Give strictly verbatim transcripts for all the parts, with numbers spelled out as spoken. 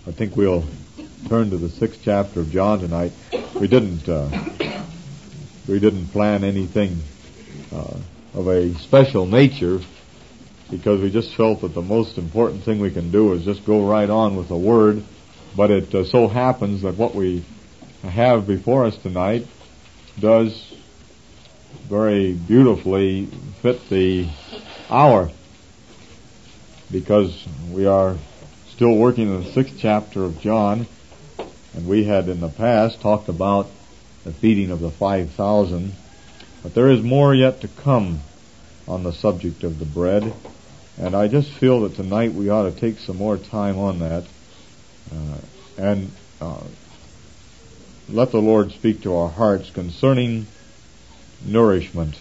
I think we'll turn to the sixth chapter of John tonight. We didn't uh, we didn't plan anything uh, of a special nature, because we just felt that the most important thing we can do is just go right on with the Word. But it uh, so happens that what we have before us tonight does very beautifully fit the hour, because we are still working in the sixth chapter of John, and we had in the past talked about the feeding of the five thousand, but there is more yet to come on the subject of the bread, and I just feel that tonight we ought to take some more time on that uh, and uh, let the Lord speak to our hearts concerning nourishment.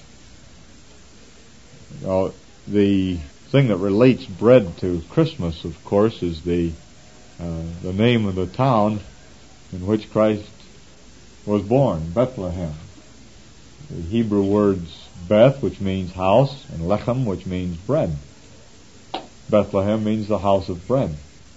Now, the thing that relates bread to Christmas, of course, is the uh, the name of the town in which Christ was born, Bethlehem. The Hebrew words Beth, which means house, and Lechem, which means bread. Bethlehem means the house of bread.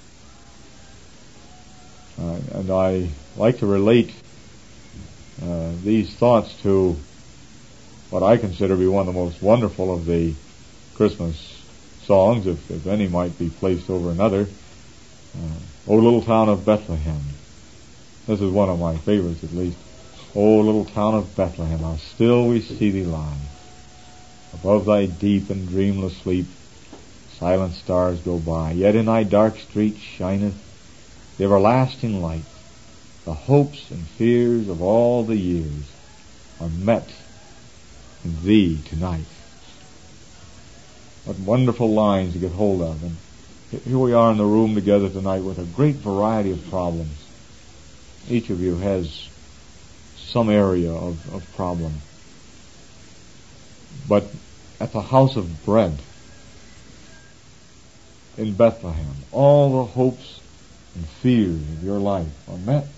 Uh, and I like to relate uh, these thoughts to what I consider to be one of the most wonderful of the Christmas songs, if, if any might be placed over another. Uh, O little town of Bethlehem. This is one of my favorites, at least. O little town of Bethlehem, how still we see thee lie. Above thy deep and dreamless sleep, silent stars go by. Yet in thy dark street shineth the everlasting light. The hopes and fears of all the years are met in thee tonight. What wonderful lines to get hold of. And here we are in the room together tonight with a great variety of problems. Each of you has some area of, of problem. But at the house of bread in Bethlehem, all the hopes and fears of your life are met.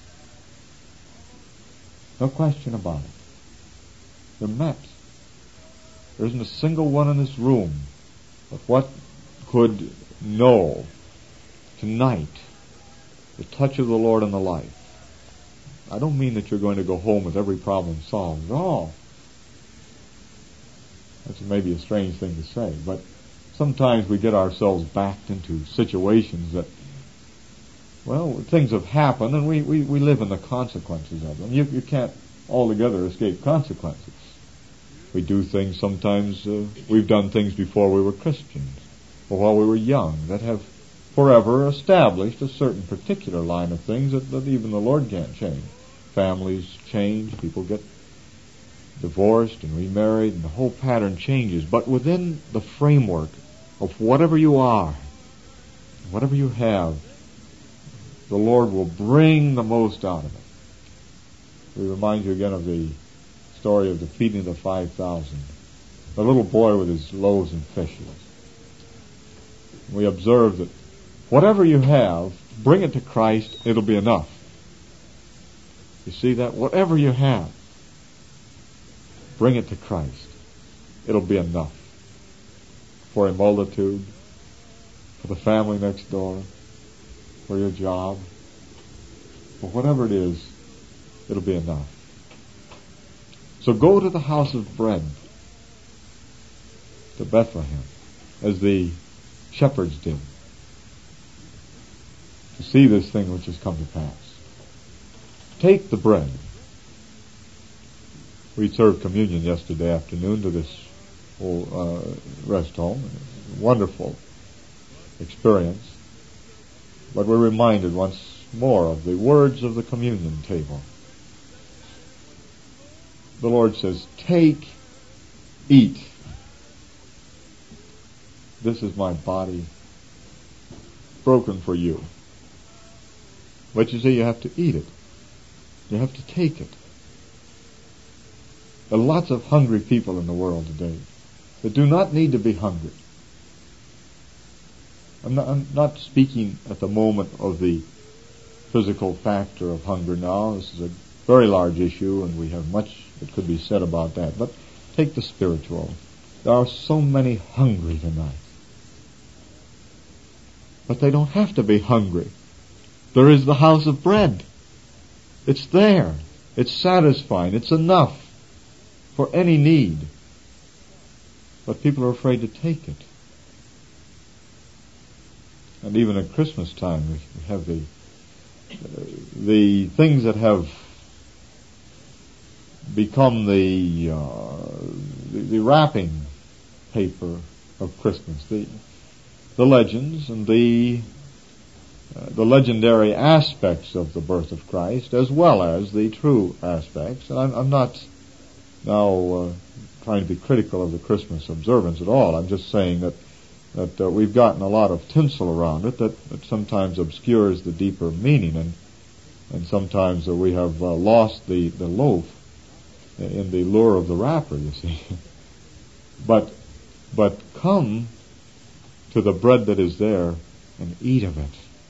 No question about it. They're met. There isn't a single one in this room but what could know tonight the touch of the Lord in the life. I don't mean that you're going to go home with every problem solved at all. That's maybe a strange thing to say, but sometimes we get ourselves backed into situations that, well, things have happened and we, we, we live in the consequences of them. You, you can't altogether escape consequences. We do things sometimes, uh, we've done things before we were Christians, or while we were young, that have forever established a certain particular line of things that, that even the Lord can't change. Families change, people get divorced and remarried, and the whole pattern changes. But within the framework of whatever you are, whatever you have, the Lord will bring the most out of it. We remind you again of the story of the feeding of the five thousand. The little boy with his loaves and fishes. We observe that whatever you have, bring it to Christ, it'll be enough. You see that? Whatever you have, bring it to Christ. It'll be enough. For a multitude, for the family next door, for your job, for whatever it is, it'll be enough. So go to the house of bread, to Bethlehem, as the shepherds did, to see this thing which has come to pass. Take the bread. We served communion yesterday afternoon to this old uh, rest home. Wonderful experience. But we're reminded once more of the words of the communion table. The Lord says, take, eat. This is my body broken for you. But you see, you have to eat it. You have to take it. There are lots of hungry people in the world today that do not need to be hungry. I'm not, I'm not speaking at the moment of the physical factor of hunger now. This is a very large issue, and we have much that could be said about that. But take the spiritual. There are so many hungry tonight. But they don't have to be hungry. There is the house of bread. It's there. It's satisfying. It's enough for any need. But people are afraid to take it. And even at Christmas time, we have the uh, the things that have become the, uh, the the wrapping paper of Christmas, the the legends and the uh, the legendary aspects of the birth of Christ, as well as the true aspects. And I'm, I'm not now uh, trying to be critical of the Christmas observance at all. I'm just saying that that uh, we've gotten a lot of tinsel around it that, that sometimes obscures the deeper meaning, and and sometimes uh, we have uh, lost the, the loaf in the lure of the wrapper, you see. but but come to the bread that is there and eat of it.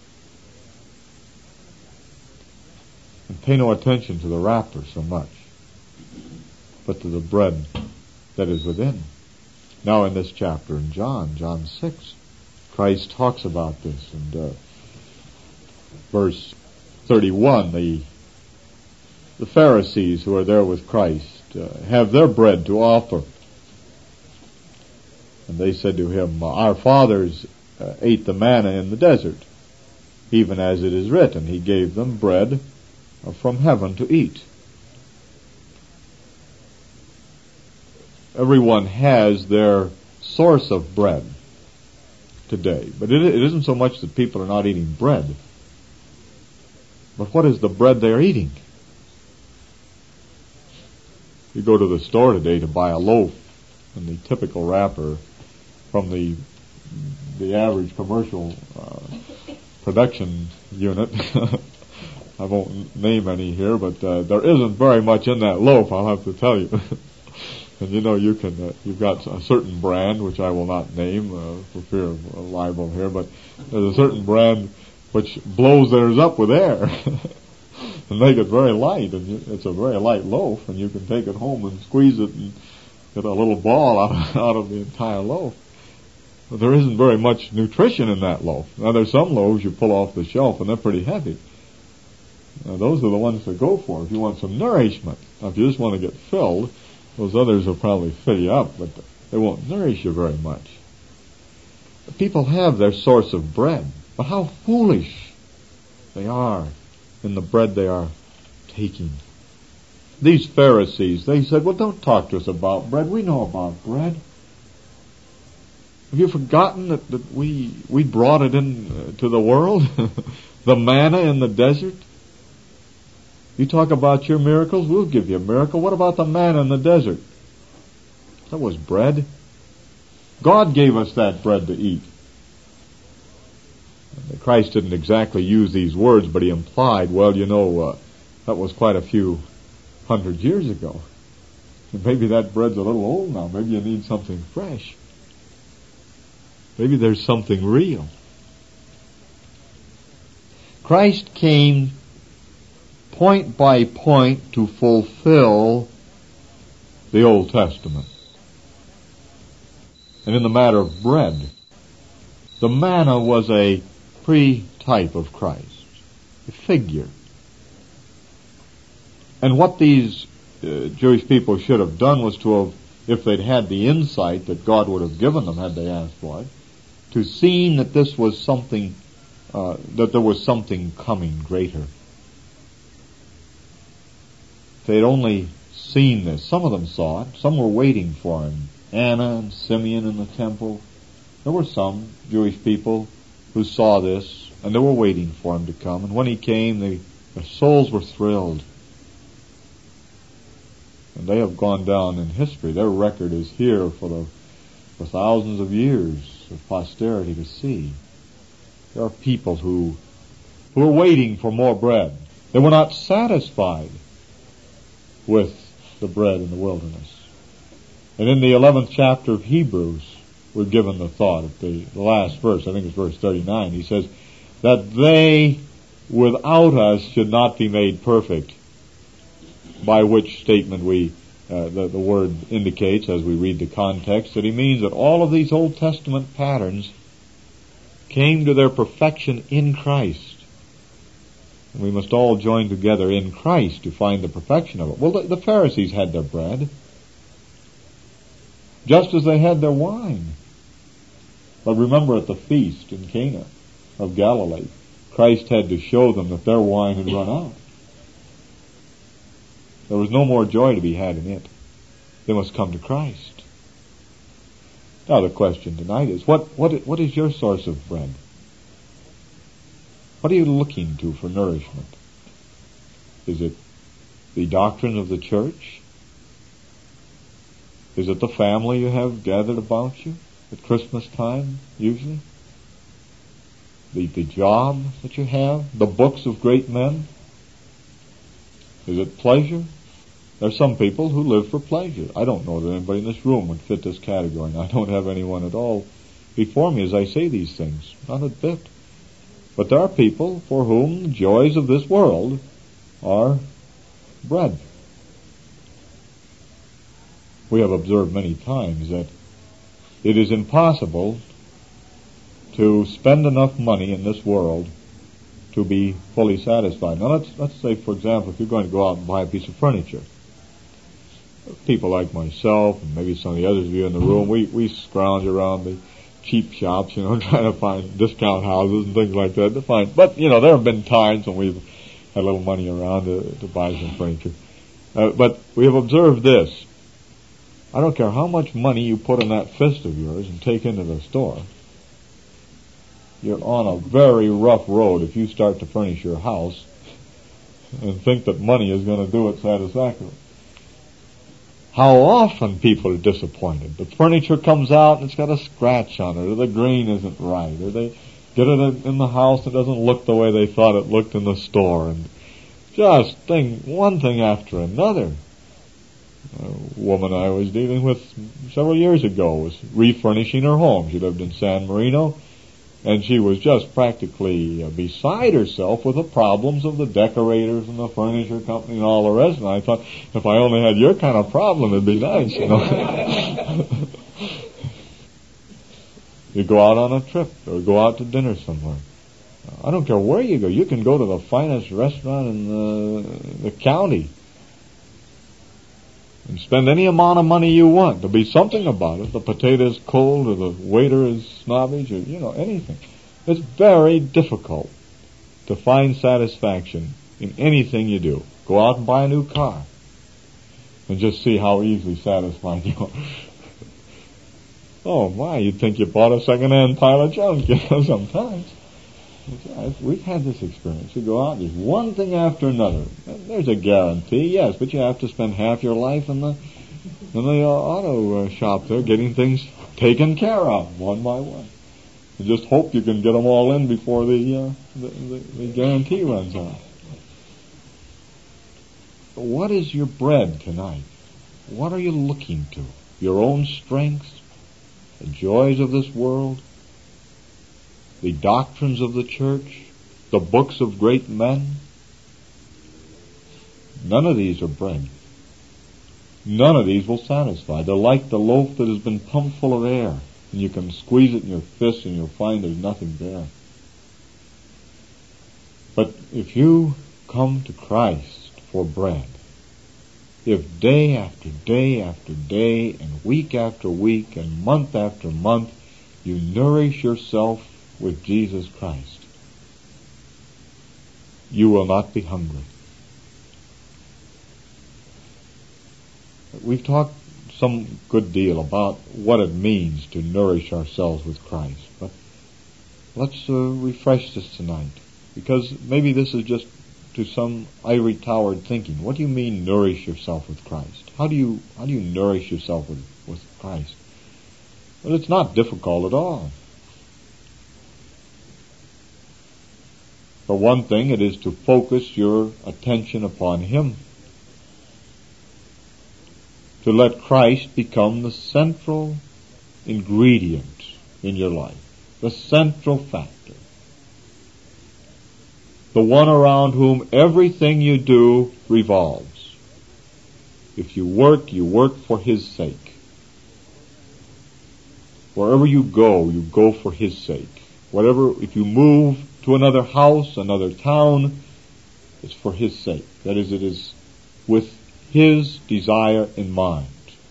And pay no attention to the wrapper so much, but to the bread that is within. Now in this chapter in John, John six, Christ talks about this. And uh, verse thirty-one, the the Pharisees who are there with Christ uh, have their bread to offer. And they said to him, our fathers uh, ate the manna in the desert, even as it is written, he gave them bread uh, from heaven to eat. Everyone has their source of bread today. But it, it isn't so much that people are not eating bread, but what is the bread they are eating? You go to the store today to buy a loaf, and the typical wrapper from the the average commercial uh, production unit, I won't name any here, but uh, there isn't very much in that loaf, I'll have to tell you. And you know, you can, uh, you've got a certain brand, which I will not name uh, for fear of uh, libel here, but there's a certain brand which blows theirs up with air and make it very light, and you, it's a very light loaf, and you can take it home and squeeze it and get a little ball out of, out of the entire loaf. But there isn't very much nutrition in that loaf. Now, there's some loaves you pull off the shelf, and they're pretty heavy. Now, those are the ones to go for if you want some nourishment. Now, if you just want to get filled, those others will probably fill you up, but they won't nourish you very much. People have their source of bread, but how foolish they are in the bread they are taking. These Pharisees, they said, well, don't talk to us about bread. We know about bread. Have you forgotten that, that we we brought it in uh, to the world? The manna in the desert? You talk about your miracles, we'll give you a miracle. What about the manna in the desert? That was bread. God gave us that bread to eat. And Christ didn't exactly use these words, but he implied, well, you know, uh, that was quite a few hundred years ago. And maybe that bread's a little old now. Maybe you need something fresh. Maybe there's something real. Christ came point by point to fulfill the Old Testament. And in the matter of bread, the manna was a pre-type of Christ, a figure. And what these uh, Jewish people should have done was to have, if they'd had the insight that God would have given them had they asked for it, to see that this was something, uh, that there was something coming greater. If they'd only seen this, some of them saw it, some were waiting for him. Anna and Simeon in the temple. There were some Jewish people who saw this, and they were waiting for him to come. And when he came, they, their souls were thrilled. And they have gone down in history. Their record is here for the for thousands of years of posterity to see. There are people who who are waiting for more bread. They were not satisfied with the bread in the wilderness. And in the eleventh chapter of Hebrews, we're given the thought at the, the last verse, I think it's verse thirty-nine, he says, that they without us should not be made perfect, by which statement we, uh, the, the word indicates as we read the context, that he means that all of these Old Testament patterns came to their perfection in Christ. We must all join together in Christ to find the perfection of it. Well, the, the Pharisees had their bread, just as they had their wine. But remember, at the feast in Cana of Galilee, Christ had to show them that their wine had run out. There was no more joy to be had in it. They must come to Christ. Now the question tonight is, what, what, what is your source of bread? What are you looking to for nourishment? Is it the doctrine of the church? Is it the family you have gathered about you at Christmas time, usually? The, the job that you have? The books of great men? Is it pleasure? There are some people who live for pleasure. I don't know that anybody in this room would fit this category, and I don't have anyone at all before me as I say these things. Not a bit. But there are people for whom the joys of this world are bread. We have observed many times that it is impossible to spend enough money in this world to be fully satisfied. Now let's let's say, for example, if you're going to go out and buy a piece of furniture, people like myself and maybe some of the others of you in the room, we, we scrounge around the cheap shops, you know, trying to find discount houses and things like that to find. But, you know, there have been times when we've had a little money around to, to buy some furniture. Uh, but we have observed this. I don't care how much money you put in that fist of yours and take into the store, you're on a very rough road if you start to furnish your house and think that money is going to do it satisfactorily. How often people are disappointed. The furniture comes out and it's got a scratch on it, or the grain isn't right, or they get it in the house and it doesn't look the way they thought it looked in the store, and just thing, one thing after another. A woman I was dealing with several years ago was refurnishing her home. She lived in San Marino, and she was just practically uh, beside herself with the problems of the decorators and the furniture company and all the rest. And I thought, if I only had your kind of problem, it'd be nice, you know. You go out on a trip or go out to dinner somewhere. I don't care where you go. You can go to the finest restaurant in the, the county and spend any amount of money you want. There'll be something about it. The potato's cold, or the waiter is snobbish, or, you know, anything. It's very difficult to find satisfaction in anything you do. Go out and buy a new car and just see how easily satisfied you are. Oh my, you'd think you bought a second-hand pile of junk, you know, sometimes. We've had this experience. You go out, there's one thing after another. There's a guarantee, yes, but you have to spend half your life in the in the uh, auto uh, shop there getting things taken care of one by one. You just hope you can get them all in before the uh, the, the, the guarantee runs out. What is your bread tonight? What are you looking to? Your own strengths? The joys of this world? The doctrines of the church, the books of great men? None of these are bread. None of these will satisfy. They're like the loaf that has been pumped full of air, and you can squeeze it in your fist and you'll find there's nothing there. But if you come to Christ for bread, if day after day after day and week after week and month after month you nourish yourself with Jesus Christ, you will not be hungry. We've talked some good deal about what it means to nourish ourselves with Christ, but let's uh, refresh this tonight, because maybe this is just to some ivory towered thinking. What do you mean, nourish yourself with Christ? How do you how do you nourish yourself with, with Christ? Well, it's not difficult at all. For one thing, it is to focus your attention upon Him. To let Christ become the central ingredient in your life, the central factor, the one around whom everything you do revolves. If you work, you work for His sake. Wherever you go, you go for His sake. Whatever, if you move to another house, another town, It's for His sake. That is, it is with His desire in mind.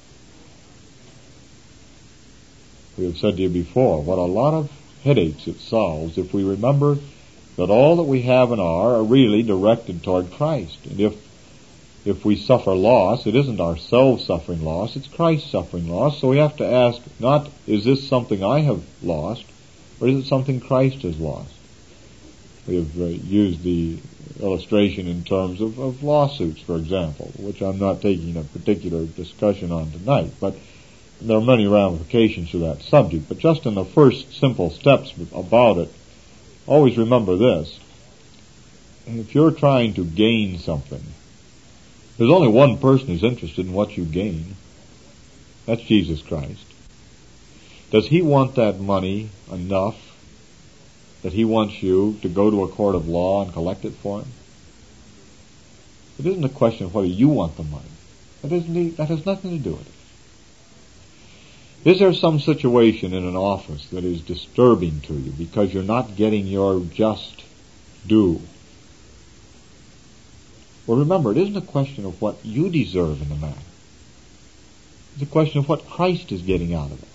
We have said to you before, what a lot of headaches it solves if we remember that all that we have and are are really directed toward Christ. And if if we suffer loss, it isn't ourselves suffering loss, it's Christ suffering loss. So we have to ask, not, is this something I have lost, or is it something Christ has lost? We have uh, used the illustration in terms of, of lawsuits, for example, which I'm not taking a particular discussion on tonight, but there are many ramifications to that subject. But just in the first simple steps about it, always remember this. If you're trying to gain something, there's only one person who's interested in what you gain. That's Jesus Christ. Does He want that money enough that He wants you to go to a court of law and collect it for Him? It isn't a question of whether you want the money. That, isn't, that has nothing to do with it. Is there some situation in an office that is disturbing to you because you're not getting your just due? Well, remember, it isn't a question of what you deserve in the matter. It's a question of what Christ is getting out of it.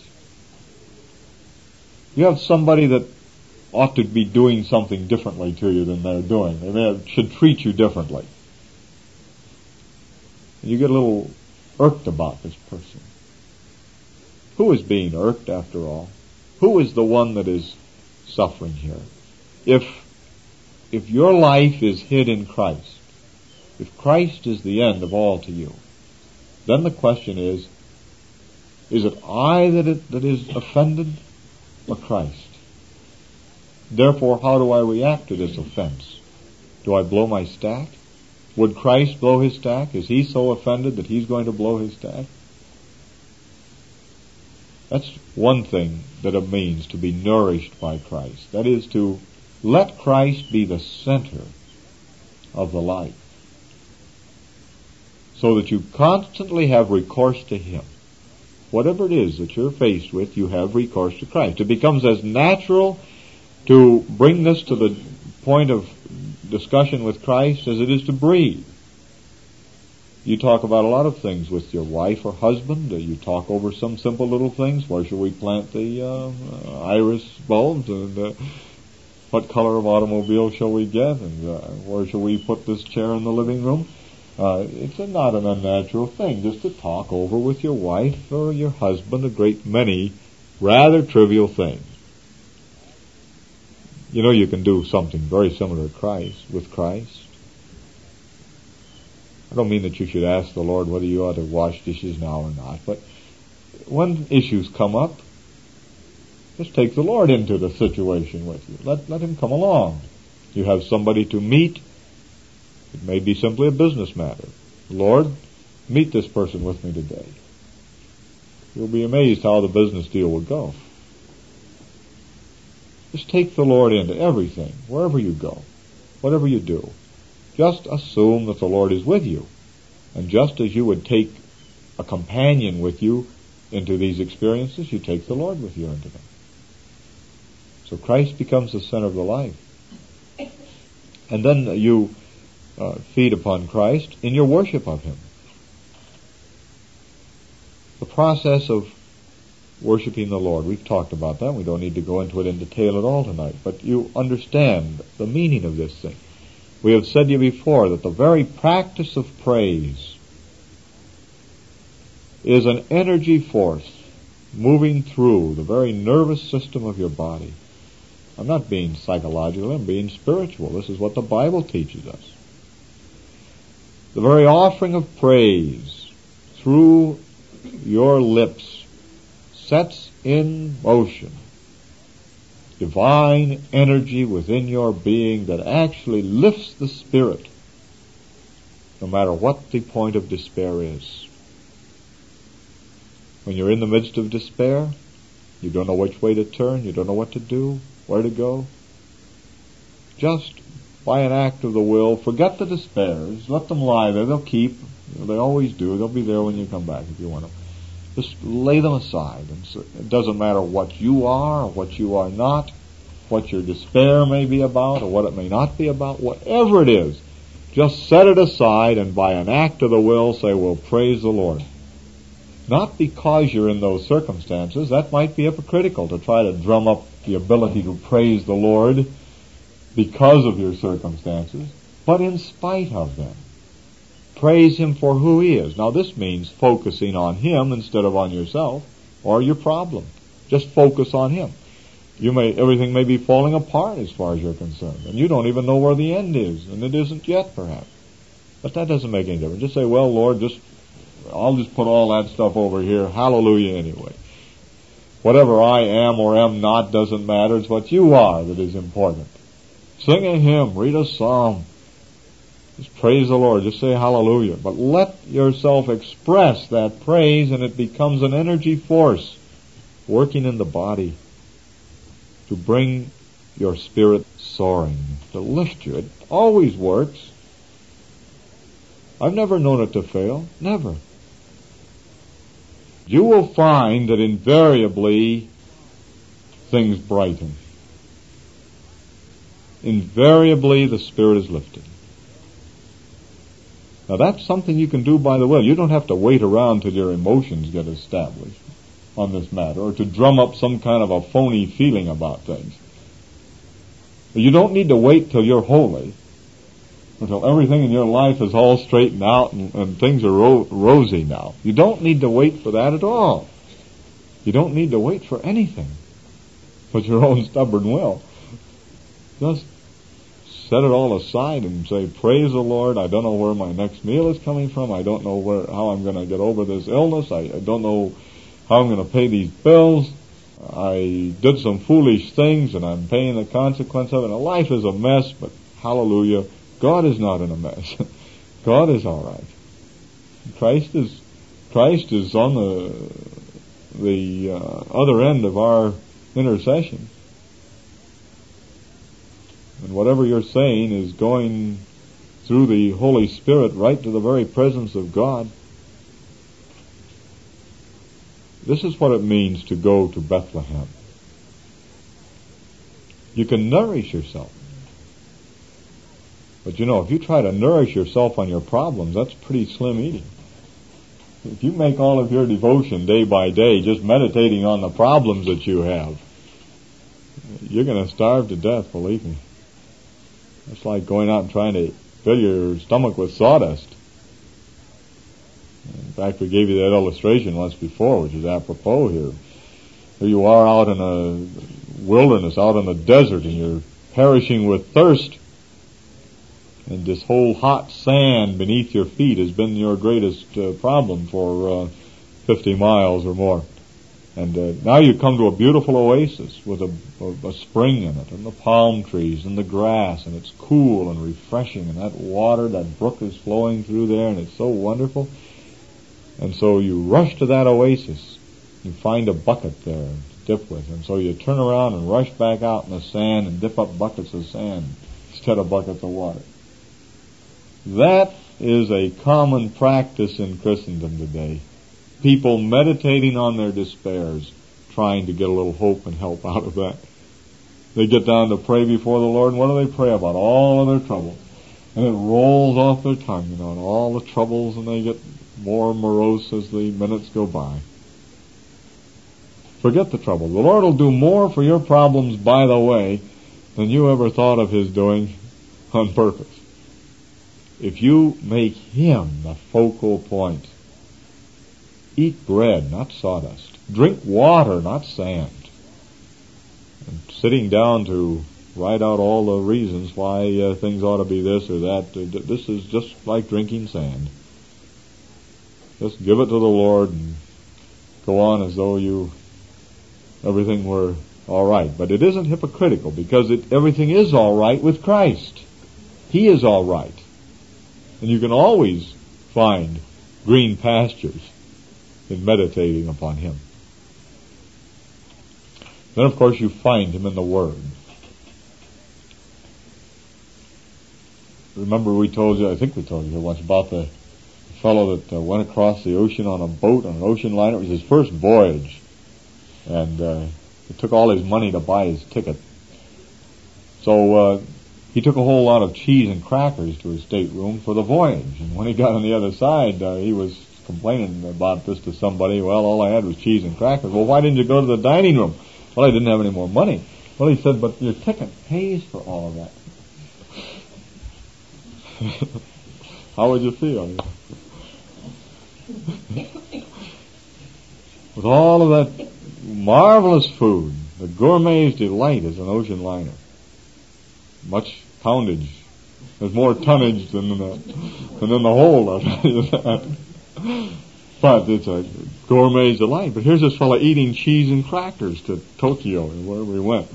You have somebody that ought to be doing something differently to you than they're doing. They may have, should treat you differently. You get a little irked about this person. Who is being irked, after all? Who is the one that is suffering here? If, if your life is hid in Christ, if Christ is the end of all to you, then the question is, is it I that, it, that is offended, or Christ? Therefore, how do I react to this offense? Do I blow my stack? Would Christ blow His stack? Is He so offended that He's going to blow His stack? That's one thing that it means to be nourished by Christ. That is to let Christ be the center of the life, so that you constantly have recourse to Him. Whatever it is that you're faced with, you have recourse to Christ. It becomes as natural to bring this to the point of discussion with Christ as it is to breathe. You talk about a lot of things with your wife or husband. You talk over some simple little things. Where shall we plant the uh, uh, iris bulbs? And uh, what color of automobile shall we get? And uh, where shall we put this chair in the living room? Uh, it's a, not an unnatural thing just to talk over with your wife or your husband a great many rather trivial things. You know, you can do something very similar to Christ, with Christ. I don't mean that you should ask the Lord whether you ought to wash dishes now or not, but when issues come up, just take the Lord into the situation with you. Let, let Him come along. You have somebody to meet. It may be simply a business matter. Lord, meet this person with me today. You'll be amazed how the business deal will go. Just take the Lord into everything, wherever you go, whatever you do. Just assume that the Lord is with you. And just as you would take a companion with you into these experiences, you take the Lord with you into them. So Christ becomes the center of the life. And then you uh, feed upon Christ in your worship of Him. The process of worshiping the Lord, we've talked about that. We don't need to go into it in detail at all tonight. But you understand the meaning of this thing. We have said to you before that the very practice of praise is an energy force moving through the very nervous system of your body. I'm not being psychological, I'm being spiritual. This is what the Bible teaches us. The very offering of praise through your lips sets in motion divine energy within your being that actually lifts the spirit, no matter what the point of despair is. When you're in the midst of despair, you don't know which way to turn, you don't know what to do, where to go. Just by an act of the will, forget the despairs, let them lie there, they'll keep, they always do, they'll be there when you come back if you want them. Just lay them aside. And so it doesn't matter what you are or what you are not, what your despair may be about or what it may not be about, whatever it is, Just set it aside and by an act of the will say, well, praise the Lord. Not because you're in those circumstances. That might be hypocritical to try to drum up the ability to praise the Lord because of your circumstances, but in spite of them. Praise Him for who He is. Now this means focusing on Him instead of on yourself or your problem. Just focus on Him. You may, everything may be falling apart as far as you're concerned, and you don't even know where the end is, and it isn't yet perhaps. But that doesn't make any difference. Just say, well, Lord, just I'll just put all that stuff over here. Hallelujah anyway. Whatever I am or am not doesn't matter. It's what you are that is important. Sing a hymn, read a psalm. Just praise the Lord. Just say hallelujah. But let yourself express that praise, and it becomes an energy force working in the body to bring your spirit soaring, to lift you. It always works. I've never known it to fail. Never. You will find that invariably things brighten. Invariably the spirit is lifted. Now that's something you can do by the will. You don't have to wait around till your emotions get established on this matter, or to drum up some kind of a phony feeling about things. You don't need to wait till you're holy, until everything in your life is all straightened out and, and things are ro- rosy now. You don't need to wait for that at all. You don't need to wait for anything but your own stubborn will. Just set it all aside and say, praise the Lord. I don't know where my next meal is coming from. I don't know where how I'm going to get over this illness. I, I don't know how I'm going to pay these bills. I did some foolish things and I'm paying the consequence of it. And life is a mess, but hallelujah, God is not in a mess. God is all right. Christ is Christ is on the the uh, other end of our intercession. And whatever you're saying is going through the Holy Spirit right to the very presence of God. This is what it means to go to Bethlehem. You can nourish yourself. But you know, if you try to nourish yourself on your problems, that's pretty slim eating. If you make all of your devotion day by day just meditating on the problems that you have, you're going to starve to death, believe me. It's like going out and trying to fill your stomach with sawdust. In fact, we gave you that illustration once before, which is apropos here. Here you are out in a wilderness, out in the desert, and you're perishing with thirst. And this whole hot sand beneath your feet has been your greatest uh, problem for uh, fifty miles or more. And uh, now you come to a beautiful oasis with a, a, a spring in it, and the palm trees and the grass, and it's cool and refreshing, and that water, that brook is flowing through there, and it's so wonderful. And so you rush to that oasis. You find a bucket there to dip with, and so you turn around and rush back out in the sand and dip up buckets of sand instead of buckets of water. That is a common practice in Christendom today. People meditating on their despairs, trying to get a little hope and help out of that. They get down to pray before the Lord, and what do they pray about? All of their troubles. And it rolls off their tongue, you know, and all the troubles, and they get more morose as the minutes go by. Forget the trouble. The Lord will do more for your problems by the way than you ever thought of His doing on purpose. If you make Him the focal point, eat bread, not sawdust. Drink water, not sand. And sitting down to write out all the reasons why uh, things ought to be this or that, uh, this is just like drinking sand. Just give it to the Lord and go on as though you everything were all right. But it isn't hypocritical, because it, everything is all right with Christ. He is all right. And you can always find green pastures in meditating upon Him. Then, of course, you find Him in the Word. Remember we told you, I think we told you once about the fellow that uh, went across the ocean on a boat, on an ocean liner. It was his first voyage. And uh, it took all his money to buy his ticket. So uh, he took a whole lot of cheese and crackers to his stateroom for the voyage. And when he got on the other side, uh, he was complaining about this to somebody. Well, all I had was cheese and crackers. Well, why didn't you go to the dining room? Well, I didn't have any more money. Well, he said, but your ticket pays for all of that. How would you feel? With all of that marvelous food, the gourmet's delight is an ocean liner. Much poundage. There's more tonnage than in the, than in the hole, I'll tell you that. But it's a gourmet's delight. But here's this fellow eating cheese and crackers to Tokyo, where we went.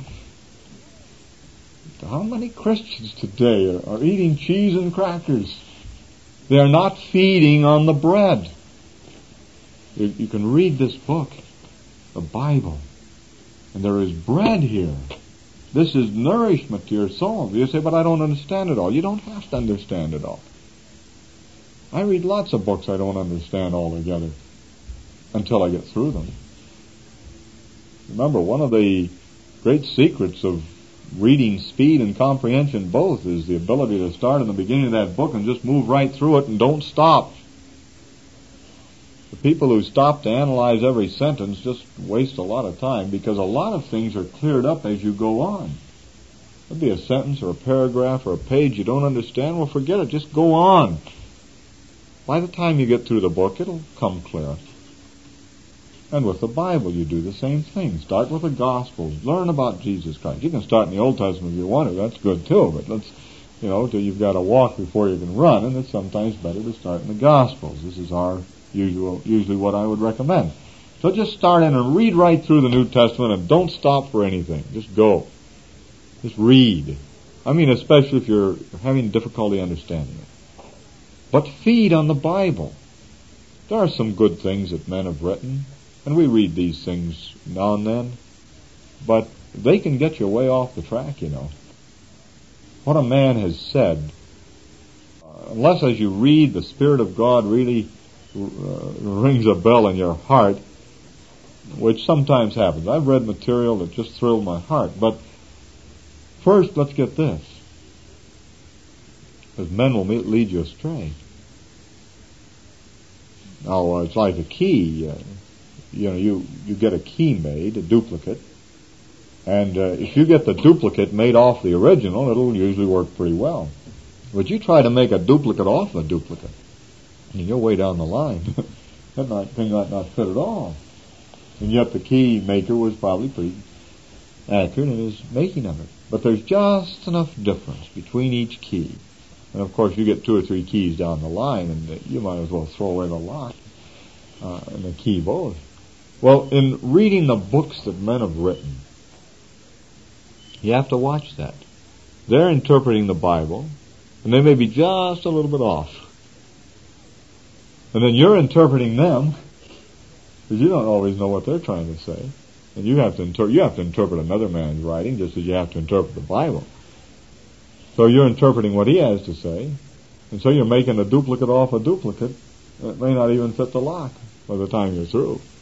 How many Christians today are, are eating cheese and crackers? They are not feeding on the bread. You, you can read this book, the Bible, and there is bread here. This is nourishment to your soul. You say, but I don't understand it all. You don't have to understand it all. I read lots of books I don't understand altogether until I get through them. Remember, one of the great secrets of reading speed and comprehension both is the ability to start in the beginning of that book and just move right through it and don't stop. The people who stop to analyze every sentence just waste a lot of time, because a lot of things are cleared up as you go on. There'll be a sentence or a paragraph or a page you don't understand. Well, forget it. Just go on. By the time you get through the book, it'll come clear. And with the Bible, you do the same thing. Start with the Gospels. Learn about Jesus Christ. You can start in the Old Testament if you want to. That's good too. But let's, you know, till you've got to walk before you can run, and it's sometimes better to start in the Gospels. This is our usual, usually what I would recommend. So just start in and read right through the New Testament, and don't stop for anything. Just go. Just read. I mean, especially if you're having difficulty understanding it. But feed on the Bible. There are some good things that men have written, and we read these things now and then, but they can get you way off the track, you know. What a man has said, uh, unless as you read, the Spirit of God really uh, rings a bell in your heart, which sometimes happens. I've read material that just thrilled my heart, but first, let's get this. Because men will lead you astray. Now, uh, it's like a key. Uh, you know, you, you get a key made, a duplicate, and uh, if you get the duplicate made off the original, it'll usually work pretty well. But you try to make a duplicate off a duplicate, and you're way down the line. That might, thing might not fit at all. And yet the key maker was probably pretty accurate in his making of it. But there's just enough difference between each key. And of course, you get two or three keys down the line, and you might as well throw away the lot uh, and the key both. Well, in reading the books that men have written, you have to watch that. They're interpreting the Bible, and they may be just a little bit off. And then you're interpreting them, because you don't always know what they're trying to say. And you have to inter- you have to interpret another man's writing just as you have to interpret the Bible. So you're interpreting what he has to say, and so you're making a duplicate off a duplicate that may not even fit the lock by the time you're through.